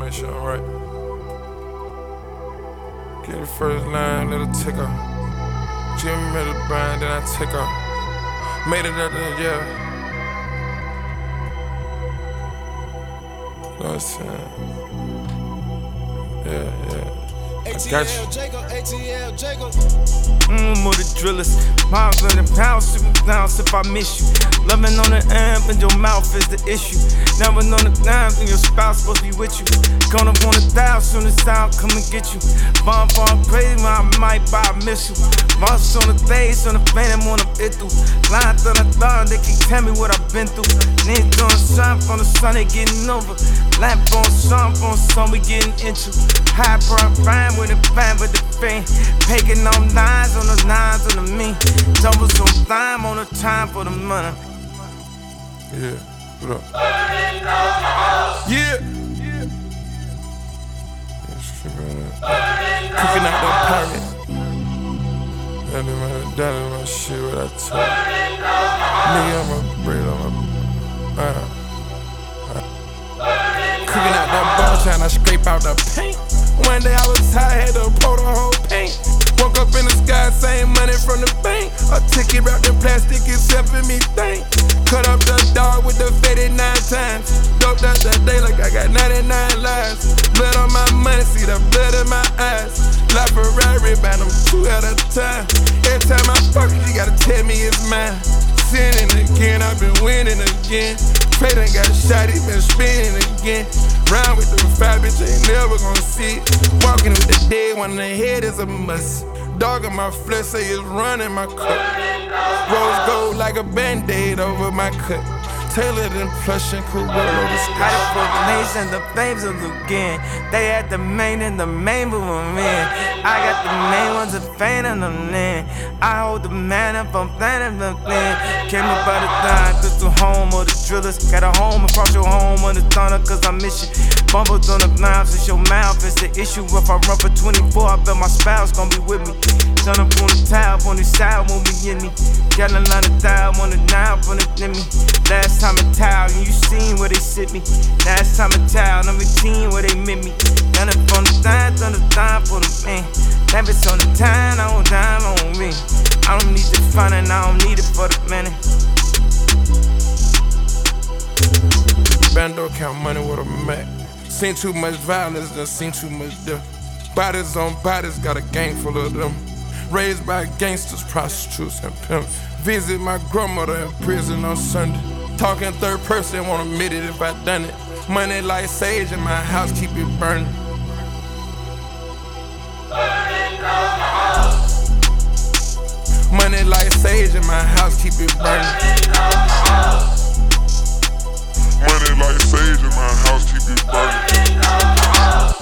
make sure I'm right. Get the first line, let it tick off. Jimmy made the bind, then I take off. Made it out there, yeah. You know what I'm saying? Yeah. I got you. ATL Jacob. More the drillers, miles in the pound, super down if I miss you. Loving on the amp and your mouth is the issue. Never on the dime and your spouse supposed to be with you. Gonna wanna die soon as I'll come and get you. Bomb crazy, I might buy a missile. Monsters on the stage, on the phantom on the bit through. Lines on the thumb, they can tell me what I've been through. Niggas doing something from the sun, they getting over. Lamp on some, we getting into. High prime with a fan with the pain. Taking on lines on the lines on the me. Doubles on time on the time for the money. Yeah, what up? Yeah. Cooking out that pirate. That is my shit, what I tell you. Nigga, I'm a braid on my. Cooking out that ball, trying to scrape out the paint. One day I was high, had to pour the whole paint. Woke up in the sky, same money from the bank. A ticket wrapped in plastic is helping me think. Cut up the dog with the faded 9 times. Doped out the day like I got 99 lives. Blood on my money, see the blood in my eyes. Like Ferrari, buy them 2 at a time. Every time I fuck it, you gotta tell me it's mine. Sinning again, I've been winning again. Trey done got shot, he been spinning again. Round with the 5, bitch, ain't never gonna see it. Walking with the dead, one in the head is a must. Dog in my flesh, say it's running my cup. Rose gold like a band-aid over my cut. Tailored in plush and Corolla. How the fuck nation, the flames of again. They had the main and the main but I'm in. I got the main ones, the faint and the in. I hold the man up, I'm planning the thing. Came up by the time, took the home of the drillers. Got a home across your home on the thunder, cause I miss you. Bumbled on the knives, it's your mouth, it's the issue. If I run for 24, I bet my spouse gon' be with me. Turn up on the tile, on the side, won't be in me. Got a line of dial on the knife, on the me. Last time a towel, and you seen where they sit me. Last time a towel, number 10 where they met me. Done it from the time for the man. That bitch on the time, I don't dime on me. I don't need the fun and I don't need it for the minute. Bando count money with a Mac. Seen too much violence, done seen too much death. Bodies on bodies, got a gang full of them. Raised by gangsters, prostitutes, and pimps. Visit my grandmother in prison on Sunday. Talking third person, won't admit it if I done it. Money like sage in my house, keep it burning. Money like sage in my house, keep it burning. Money like sage in my house, keep it burning.